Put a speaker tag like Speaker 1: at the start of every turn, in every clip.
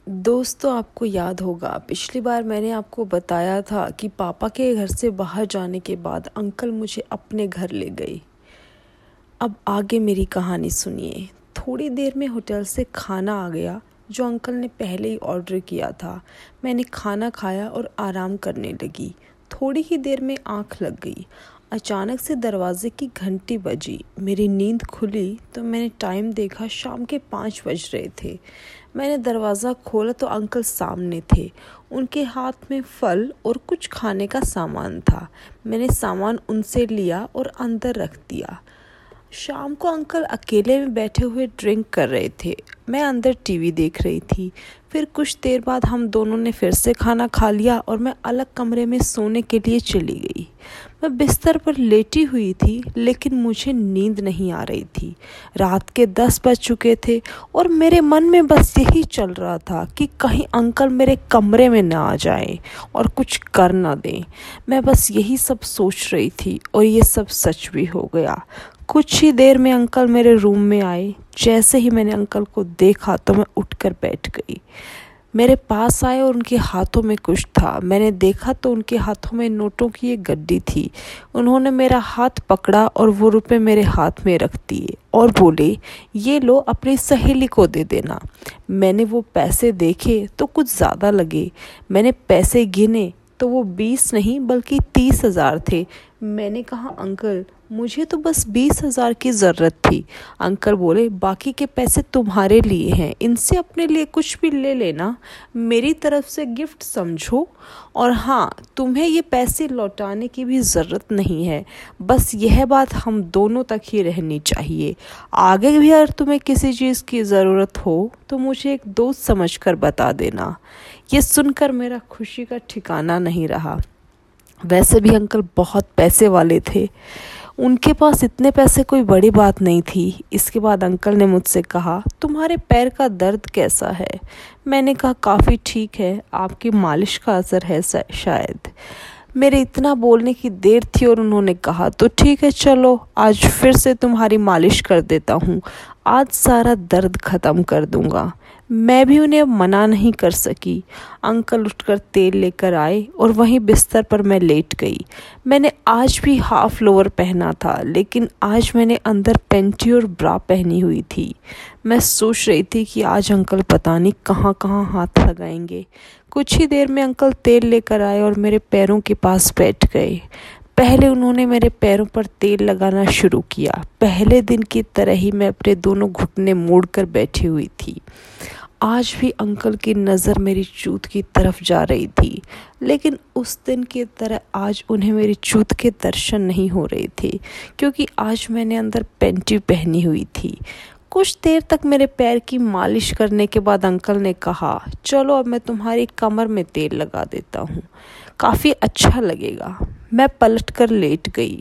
Speaker 1: दोस्तों, आपको याद होगा पिछली बार मैंने आपको बताया था कि पापा के घर से बाहर जाने के बाद अंकल मुझे अपने घर ले गए। अब आगे मेरी कहानी सुनिए। थोड़ी देर में होटल से खाना आ गया जो अंकल ने पहले ही ऑर्डर किया था। मैंने खाना खाया और आराम करने लगी। थोड़ी ही देर में आंख लग गई। अचानक से दरवाजे की घंटी बजी। मेरी नींद खुली तो मैंने टाइम देखा, शाम के 5 बज रहे थे। मैंने दरवाज़ा खोला तो अंकल सामने थे। उनके हाथ में फल और कुछ खाने का सामान था। मैंने सामान उनसे लिया और अंदर रख दिया। शाम को अंकल अकेले में बैठे हुए ड्रिंक कर रहे थे। मैं अंदर टीवी देख रही थी। फिर कुछ देर बाद हम दोनों ने फिर से खाना खा लिया और मैं अलग कमरे में सोने के लिए चली गई। मैं बिस्तर पर लेटी हुई थी लेकिन मुझे नींद नहीं आ रही थी। रात के 10 बज चुके थे और मेरे मन में बस यही चल रहा था कि कहीं अंकल मेरे कमरे में ना आ जाएं और कुछ कर ना दें। मैं बस यही सब सोच रही थी और ये सब सच भी हो गया। कुछ ही देर में अंकल मेरे रूम में आए। जैसे ही मैंने अंकल को देखा तो मैं उठकर बैठ गई। मेरे पास आए और उनके हाथों में कुछ था। मैंने देखा तो उनके हाथों में नोटों की एक गड्डी थी। उन्होंने मेरा हाथ पकड़ा और वो रुपए मेरे हाथ में रख दिए और बोले, ये लो, अपनी सहेली को दे देना। मैंने वो पैसे देखे तो कुछ ज़्यादा लगे। मैंने पैसे गिने तो वो 20 नहीं बल्कि 30,000 थे। मैंने कहा, अंकल मुझे तो बस 20,000 की ज़रूरत थी। अंकल बोले, बाकी के पैसे तुम्हारे लिए हैं, इनसे अपने लिए कुछ भी ले लेना, मेरी तरफ से गिफ्ट समझो। और हाँ, तुम्हें ये पैसे लौटाने की भी ज़रूरत नहीं है। बस यह बात हम दोनों तक ही रहनी चाहिए। आगे भी अगर तुम्हें किसी चीज़ की ज़रूरत हो तो मुझे एक दोस्त समझकर बता देना। ये सुनकर मेरा खुशी का ठिकाना नहीं रहा। वैसे भी अंकल बहुत पैसे वाले थे। उनके पास इतने पैसे कोई बड़ी बात नहीं थी। इसके बाद अंकल ने मुझसे कहा, तुम्हारे पैर का दर्द कैसा है? मैंने कहा, काफ़ी ठीक है, आपकी मालिश का असर है शायद। मेरे इतना बोलने की देर थी और उन्होंने कहा, तो ठीक है, चलो आज फिर से तुम्हारी मालिश कर देता हूँ। आज सारा दर्द ख़त्म कर दूँगा। मैं भी उन्हें मना नहीं कर सकी। अंकल उठकर तेल लेकर आए और वहीं बिस्तर पर मैं लेट गई। मैंने आज भी हाफ लोअर पहना था लेकिन आज मैंने अंदर पैंटी और ब्रा पहनी हुई थी। मैं सोच रही थी कि आज अंकल पता नहीं कहाँ कहाँ हाथ लगाएंगे। कुछ ही देर में अंकल तेल लेकर आए और मेरे पैरों के पास बैठ गए। पहले उन्होंने मेरे पैरों पर तेल लगाना शुरू किया। पहले दिन की तरह ही मैं अपने दोनों घुटने मोड़कर बैठी हुई थी। आज भी अंकल की नज़र मेरी चूत की तरफ जा रही थी, लेकिन उस दिन की तरह आज उन्हें मेरी चूत के दर्शन नहीं हो रहे थे क्योंकि आज मैंने अंदर पैंटी पहनी हुई थी। कुछ देर तक मेरे पैर की मालिश करने के बाद अंकल ने कहा, चलो अब मैं तुम्हारी कमर में तेल लगा देता हूँ, काफ़ी अच्छा लगेगा। मैं पलट कर लेट गई।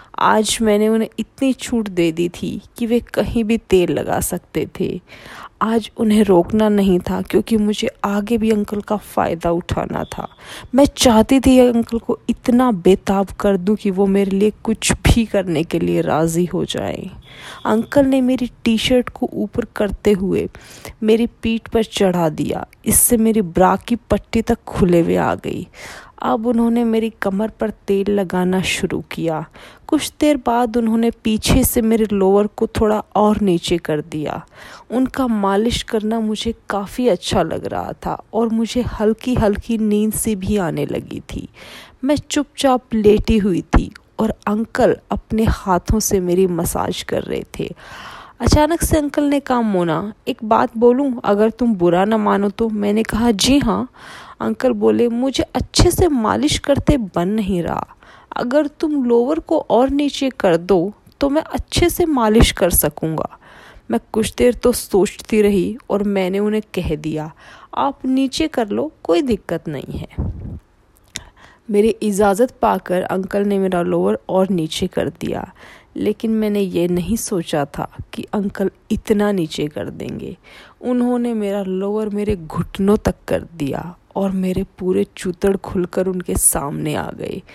Speaker 1: आज मैंने उन्हें इतनी छूट दे दी थी कि वे कहीं भी तेल लगा सकते थे। आज उन्हें रोकना नहीं था क्योंकि मुझे आगे भी अंकल का फ़ायदा उठाना था। मैं चाहती थी अंकल को इतना बेताब कर दूं कि वो मेरे लिए कुछ भी करने के लिए राज़ी हो जाएं। अंकल ने मेरी टी शर्ट को ऊपर करते हुए मेरी पीठ पर चढ़ा दिया। इससे मेरी ब्रा की पट्टी तक खुले हुए आ गई। अब उन्होंने मेरी कमर पर तेल लगाना शुरू किया। कुछ देर बाद उन्होंने पीछे से मेरे लोअर को थोड़ा और नीचे कर दिया। उनका मालिश करना मुझे काफ़ी अच्छा लग रहा था और मुझे हल्की हल्की नींद सी भी आने लगी थी। मैं चुपचाप लेटी हुई थी और अंकल अपने हाथों से मेरी मसाज कर रहे थे। अचानक से अंकल ने कहा, मोना एक बात बोलूं, अगर तुम बुरा न मानो तो। मैंने कहा, जी हाँ। अंकल बोले, मुझे अच्छे से मालिश करते बन नहीं रहा। अगर तुम लोअर को और नीचे कर दो तो मैं अच्छे से मालिश कर सकूँगा। मैं कुछ देर तो सोचती रही और मैंने उन्हें कह दिया, आप नीचे कर लो, कोई दिक्कत नहीं है। मेरी इजाज़त पाकर अंकल ने मेरा लोअर और नीचे कर दिया, लेकिन मैंने ये नहीं सोचा था कि अंकल इतना नीचे कर देंगे। उन्होंने मेरा लोअर मेरे घुटनों तक कर दिया और मेरे पूरे चूतड़ खुलकर उनके सामने आ गए।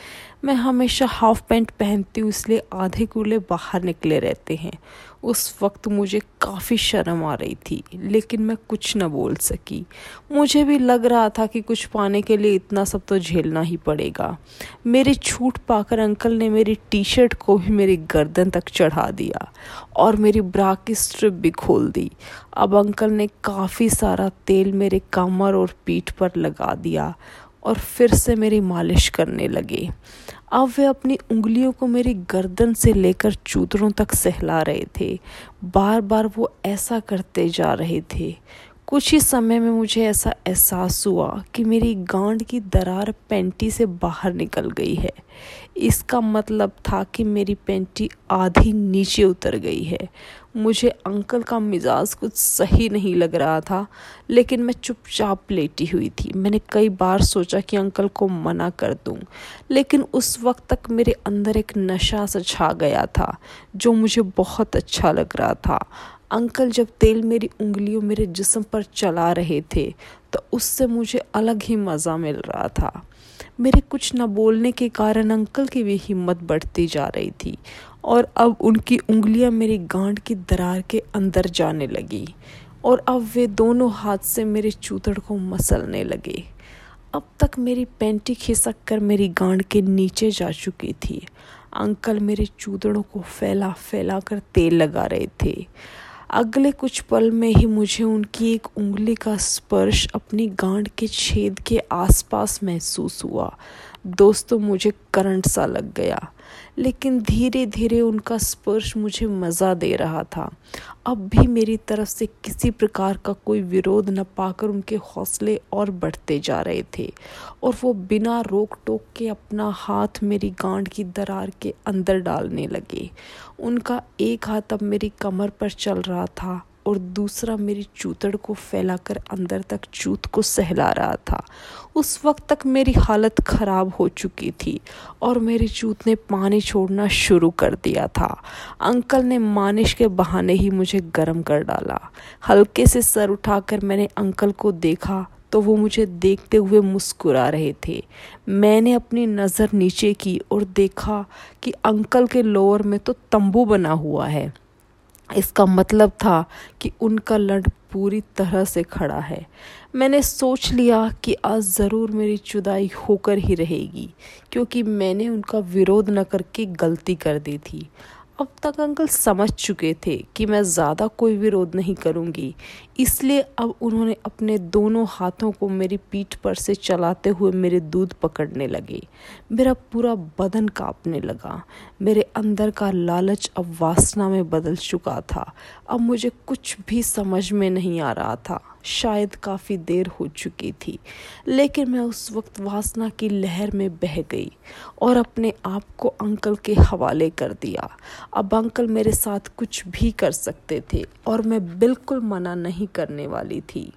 Speaker 1: मैं हमेशा हाफ पैंट पहनती हूँ, इसलिए आधे कूल्हे बाहर निकले रहते हैं। उस वक्त मुझे काफ़ी शर्म आ रही थी, लेकिन मैं कुछ न बोल सकी। मुझे भी लग रहा था कि कुछ पाने के लिए इतना सब तो झेलना ही पड़ेगा। मेरी छूट पाकर अंकल ने मेरी टी शर्ट को भी मेरी गर्दन तक चढ़ा दिया और मेरी ब्रा की स्ट्रिप भी खोल दी। अब अंकल ने काफ़ी सारा तेल मेरे कमर और पीठ पर लगा दिया और फिर से मेरी मालिश करने लगे। अब वे अपनी उंगलियों को मेरी गर्दन से लेकर चूतड़ों तक सहला रहे थे। बार बार वो ऐसा करते जा रहे थे। कुछ ही समय में मुझे ऐसा एहसास हुआ कि मेरी गांड की दरार पैंटी से बाहर निकल गई है। इसका मतलब था कि मेरी पैंटी आधी नीचे उतर गई है। मुझे अंकल का मिजाज कुछ सही नहीं लग रहा था, लेकिन मैं चुपचाप लेटी हुई थी। मैंने कई बार सोचा कि अंकल को मना कर दूं, लेकिन उस वक्त तक मेरे अंदर एक नशा सा छा गया था जो मुझे बहुत अच्छा लग रहा था। अंकल जब तेल मेरी उंगलियों मेरे जिस्म पर चला रहे थे तो उससे मुझे अलग ही मज़ा मिल रहा था। मेरे कुछ न बोलने के कारण अंकल की भी हिम्मत बढ़ती जा रही थी और अब उनकी उंगलियां मेरी गांड की दरार के अंदर जाने लगी और अब वे दोनों हाथ से मेरे चूतड़ को मसलने लगे। अब तक मेरी पैंटी खिसक कर मेरी गांड के नीचे जा चुकी थी। अंकल मेरे चूतड़ों को फैला फैला कर तेल लगा रहे थे। अगले कुछ पल में ही मुझे उनकी एक उंगली का स्पर्श अपनी गांड के छेद के आसपास महसूस हुआ। दोस्तों, मुझे करंट सा लग गया, लेकिन धीरे धीरे उनका स्पर्श मुझे मज़ा दे रहा था। अब भी मेरी तरफ से किसी प्रकार का कोई विरोध न पाकर उनके हौसले और बढ़ते जा रहे थे और वो बिना रोक टोक के अपना हाथ मेरी गांड की दरार के अंदर डालने लगे। उनका एक हाथ अब मेरी कमर पर चल रहा था और दूसरा मेरी चूतड़ को फैलाकर अंदर तक चूत को सहला रहा था। उस वक्त तक मेरी हालत खराब हो चुकी थी और मेरी चूत ने पानी छोड़ना शुरू कर दिया था। अंकल ने मालिश के बहाने ही मुझे गर्म कर डाला। हल्के से सर उठाकर मैंने अंकल को देखा तो वो मुझे देखते हुए मुस्कुरा रहे थे। मैंने अपनी नज़र नीचे की और देखा कि अंकल के लोअर में तो तंबू बना हुआ है। इसका मतलब था कि उनका लड़ पूरी तरह से खड़ा है। मैंने सोच लिया कि आज ज़रूर मेरी जुदाई होकर ही रहेगी, क्योंकि मैंने उनका विरोध न करके गलती कर दी थी। अब तक अंकल समझ चुके थे कि मैं ज़्यादा कोई विरोध नहीं करूँगी, इसलिए अब उन्होंने अपने दोनों हाथों को मेरी पीठ पर से चलाते हुए मेरे दूध पकड़ने लगे। मेरा पूरा बदन कांपने लगा। मेरे अंदर का लालच अब वासना में बदल चुका था। अब मुझे कुछ भी समझ में नहीं आ रहा था। शायद काफ़ी देर हो चुकी थी, लेकिन मैं उस वक्त वासना की लहर में बह गई और अपने आप को अंकल के हवाले कर दिया। अब अंकल मेरे साथ कुछ भी कर सकते थे और मैं बिल्कुल मना नहीं करने वाली थी।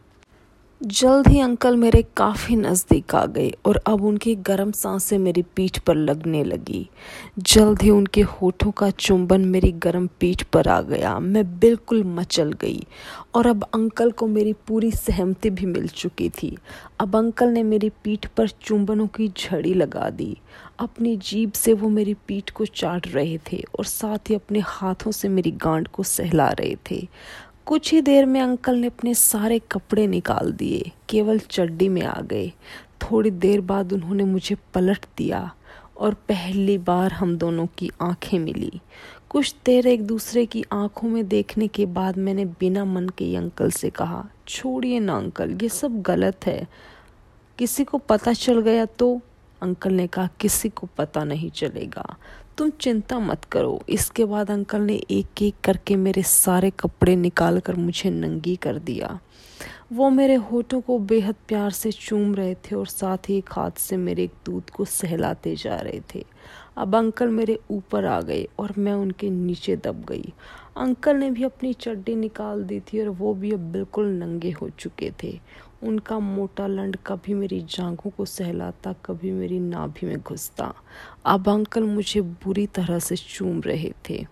Speaker 1: जल्द ही अंकल मेरे काफ़ी नज़दीक आ गए और अब उनकी गर्म सांसें मेरी पीठ पर लगने लगी। जल्द ही उनके होठों का चुंबन मेरी गर्म पीठ पर आ गया। मैं बिल्कुल मचल गई और अब अंकल को मेरी पूरी सहमति भी मिल चुकी थी। अब अंकल ने मेरी पीठ पर चुंबनों की झड़ी लगा दी। अपनी जीभ से वो मेरी पीठ को चाट रहे थे और साथ ही अपने हाथों से मेरी गांड को सहला रहे थे। कुछ ही देर में अंकल ने अपने सारे कपड़े निकाल दिए, केवल चड्डी में आ गए। थोड़ी देर बाद उन्होंने मुझे पलट दिया और पहली बार हम दोनों की आंखें मिली। कुछ देर एक दूसरे की आंखों में देखने के बाद मैंने बिना मन के ही अंकल से कहा, छोड़िए ना अंकल, ये सब गलत है। किसी को पता चल गया तो? अंकल ने कहा, किसी को पता नहीं चलेगा, तुम चिंता मत करो। इसके बाद अंकल ने एक एक करके मेरे सारे कपड़े निकाल कर मुझे नंगी कर दिया। वो मेरे होठों को बेहद प्यार से चूम रहे थे और साथ ही एक हाथ से मेरे दूध को सहलाते जा रहे थे। अब अंकल मेरे ऊपर आ गए और मैं उनके नीचे दब गई। अंकल ने भी अपनी चड्डी निकाल दी थी और वो भी अब बिल्कुल नंगे हो चुके थे। उनका मोटा लंड कभी मेरी जांघों को सहलाता, कभी मेरी नाभि में घुसता। अब अंकल मुझे बुरी तरह से चूम रहे थे।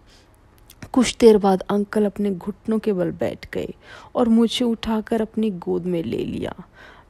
Speaker 1: कुछ देर बाद अंकल अपने घुटनों के बल बैठ गए और मुझे उठाकर अपनी गोद में ले लिया।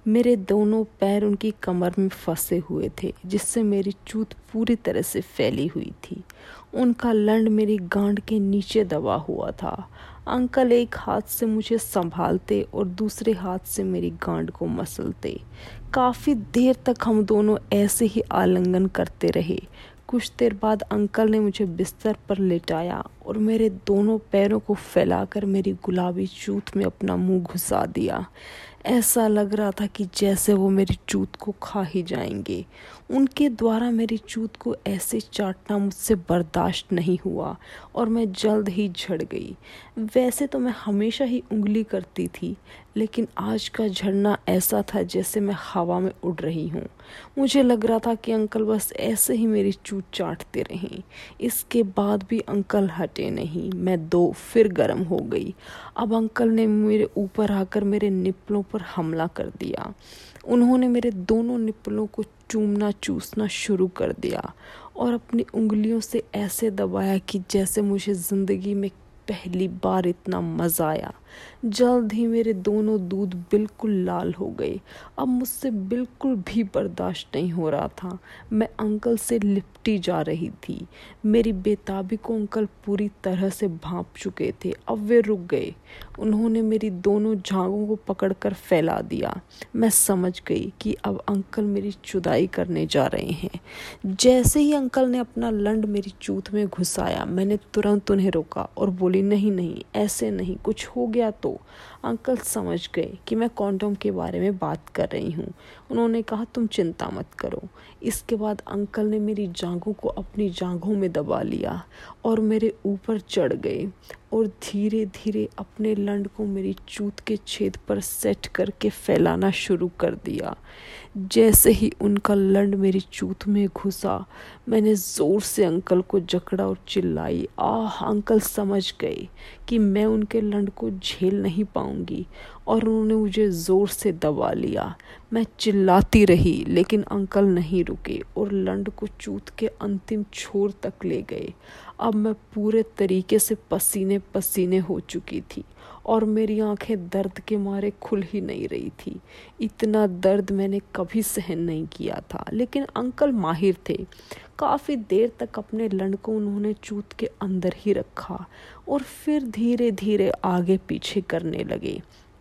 Speaker 1: मेरे दोनों पैर उनकी कमर में फंसे हुए थे, जिससे मेरी चूत पूरी तरह से फैली हुई थी। उनका लंड मेरी गांड के नीचे दबा हुआ था। अंकल एक हाथ से मुझे संभालते और दूसरे हाथ से मेरी गांड को मसलते। काफ़ी देर तक हम दोनों ऐसे ही आलिंगन करते रहे। कुछ देर बाद अंकल ने मुझे बिस्तर पर लेटाया और मेरे दोनों पैरों को फैलाकर मेरी गुलाबी चूत में अपना मुंह घुसा दिया। ऐसा लग रहा था कि जैसे वो मेरी चूत को खा ही जाएंगे। उनके द्वारा मेरी चूत को ऐसे चाटना मुझसे बर्दाश्त नहीं हुआ और मैं जल्द ही झड़ गई। वैसे तो मैं हमेशा ही उंगली करती थी, लेकिन आज का झड़ना ऐसा था जैसे मैं हवा में उड़ रही हूँ। मुझे लग रहा था कि अंकल बस ऐसे ही मेरी चूत चाटते रहें। इसके बाद भी अंकल हटे नहीं। मैं फिर गर्म हो गई। अब अंकल ने मेरे ऊपर आकर मेरे निप्पलों पर हमला कर दिया। उन्होंने मेरे दोनों निप्पलों को चूमना चूसना शुरू कर दिया और अपनी उंगलियों से ऐसे दबाया कि जैसे मुझे जिंदगी में पहली बार इतना मज़ा आया। जल्द ही मेरे दोनों दूध बिल्कुल लाल हो गए। अब मुझसे बिल्कुल भी बर्दाश्त नहीं हो रहा था। मैं अंकल से लिपटी जा रही थी। मेरी बेताबी को अंकल पूरी तरह से भांप चुके थे। अब वे रुक गए। उन्होंने मेरी दोनों जांघों को पकड़कर फैला दिया। मैं समझ गई कि अब अंकल मेरी जुदाई करने जा रहे हैं। जैसे ही अंकल ने अपना लंड मेरी चूत में घुसाया, मैंने तुरंत उन्हें रोका और बोली, नहीं नहीं, ऐसे नहीं, कुछ हो गया तो। अंकल समझ गए कि मैं कॉन्डोम के बारे में बात कर रही हूँ। उन्होंने कहा, तुम चिंता मत करो। इसके बाद अंकल ने मेरी जांघों को अपनी जांघों में दबा लिया और मेरे ऊपर चढ़ गए और धीरे धीरे अपने लंड को मेरी चूत के छेद पर सेट करके फैलाना शुरू कर दिया। जैसे ही उनका लंड मेरी चूत में घुसा, मैंने ज़ोर से अंकल को जकड़ा और चिल्लाई। अंकल समझ गए कि मैं उनके लंड को झेल नहीं पाऊंगी और उन्होंने मुझे ज़ोर से दबा लिया। मैं चिल्लाती रही, लेकिन अंकल नहीं रुके और लंड को चूत के अंतिम छोर तक ले गए। अब मैं पूरे तरीके से पसीने पसीने हो चुकी थी और मेरी आंखें दर्द के मारे खुल ही नहीं रही थी। इतना दर्द मैंने कभी सहन नहीं किया था, लेकिन अंकल माहिर थे। काफ़ी देर तक अपने लंड को उन्होंने चूत के अंदर ही रखा और फिर धीरे धीरे आगे पीछे करने लगे।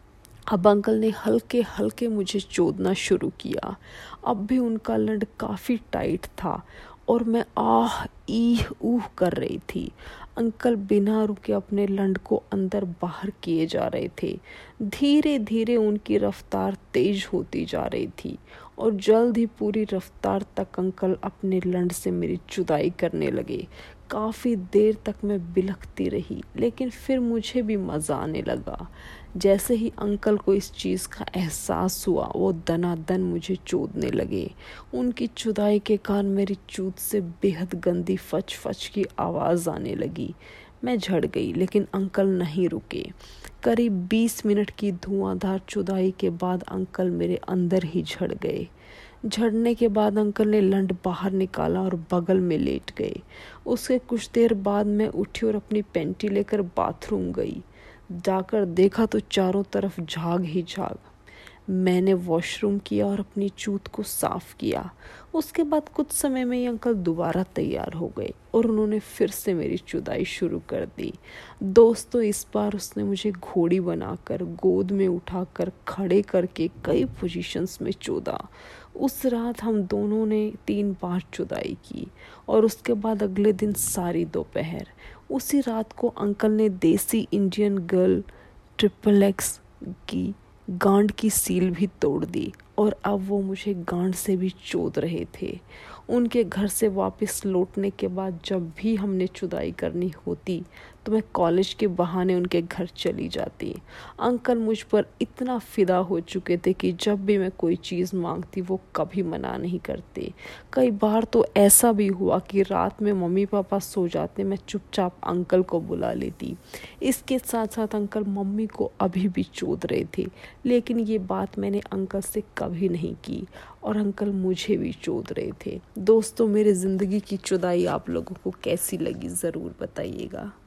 Speaker 1: अब अंकल ने हल्के हल्के मुझे चोदना शुरू किया। अब भी उनका लंड काफ़ी टाइट था और मैं ईह ऊह कर रही थी। अंकल बिना रुके अपने लंड को अंदर बाहर किए जा रहे थे। धीरे धीरे उनकी रफ्तार तेज होती जा रही थी और जल्द ही पूरी रफ्तार तक अंकल अपने लंड से मेरी जुदाई करने लगे। काफ़ी देर तक मैं बिलखती रही, लेकिन फिर मुझे भी मज़ा आने लगा। जैसे ही अंकल को इस चीज़ का एहसास हुआ, वो दनादन मुझे चोदने लगे। उनकी जुदाई के कारण मेरी चूत से बेहद गंदी फच फच की आवाज़ आने लगी। मैं झड़ गई, लेकिन अंकल नहीं रुके। करीब 20 मिनट की धुआंधार जुदाई के बाद अंकल मेरे अंदर ही झड़ गए। झड़ने के बाद अंकल ने लंड बाहर निकाला और बगल में लेट गए। उसके कुछ देर बाद मैं उठी और अपनी पेंटी लेकर बाथरूम गई। जाकर देखा तो चारों तरफ झाग ही झाग। मैंने वॉशरूम किया और अपनी चूत को साफ किया। उसके बाद कुछ समय में ही अंकल दोबारा तैयार हो गए और उन्होंने फिर से मेरी जुदाई शुरू कर दी। दोस्तों, इस बार उसने मुझे घोड़ी बनाकर गोद में उठाकर खड़े करके कई पोजीशंस में चोदा। उस रात हम दोनों ने 3 बार जुदाई की और उसके बाद अगले दिन सारी दोपहर। उसी रात को अंकल ने देसी इंडियन गर्ल XXX की गांड की सील भी तोड़ दी और अब वो मुझे गांड से भी चोद रहे थे। उनके घर से वापस लौटने के बाद जब भी हमने जुदाई करनी होती तो मैं कॉलेज के बहाने उनके घर चली जाती। अंकल मुझ पर इतना फिदा हो चुके थे कि जब भी मैं कोई चीज़ मांगती वो कभी मना नहीं करते। कई बार तो ऐसा भी हुआ कि रात में मम्मी पापा सो जाते, मैं चुपचाप अंकल को बुला लेती। इसके साथ साथ अंकल मम्मी को अभी भी चोद रहे थे, लेकिन ये बात मैंने अंकल से कभी नहीं की और अंकल मुझे भी चोद रहे थे। दोस्तों, मेरी ज़िंदगी की जुदाई आप लोगों को कैसी लगी ज़रूर बताइएगा।